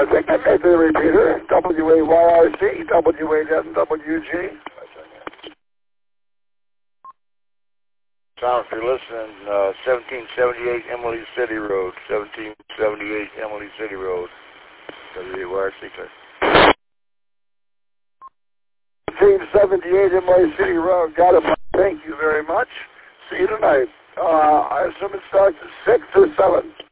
I think I made the repeater. WAYRC, WAWG. Tom, if you're listening, 1778 Emily City Road, 1778 Emily City Road, WAYRC. 1778 Emily City Road. Got it. Thank you very much. See you tonight. I assume it starts at 6 or 7.